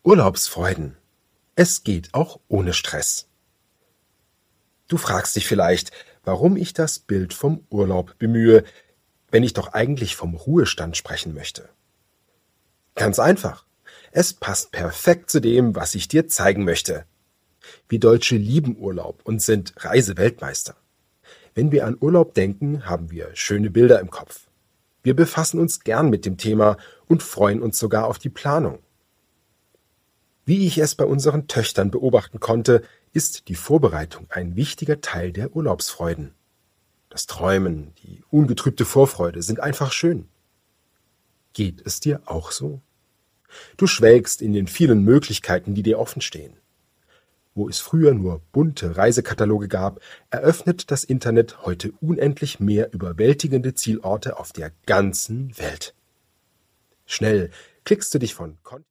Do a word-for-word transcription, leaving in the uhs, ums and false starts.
Urlaubsfreuden. Es geht auch ohne Stress. Du fragst dich vielleicht, warum ich das Bild vom Urlaub bemühe, wenn ich doch eigentlich vom Ruhestand sprechen möchte. Ganz einfach. Es passt perfekt zu dem, was ich dir zeigen möchte. Wir Deutsche lieben Urlaub und sind Reiseweltmeister. Wenn wir an Urlaub denken, haben wir schöne Bilder im Kopf. Wir befassen uns gern mit dem Thema und freuen uns sogar auf die Planung. Wie ich es bei unseren Töchtern beobachten konnte, ist die Vorbereitung ein wichtiger Teil der Urlaubsfreuden. Das Träumen, die ungetrübte Vorfreude sind einfach schön. Geht es dir auch so? Du schwelgst in den vielen Möglichkeiten, die dir offenstehen. Wo es früher nur bunte Reisekataloge gab, eröffnet das Internet heute unendlich mehr überwältigende Zielorte auf der ganzen Welt. Schnell klickst du dich von Kon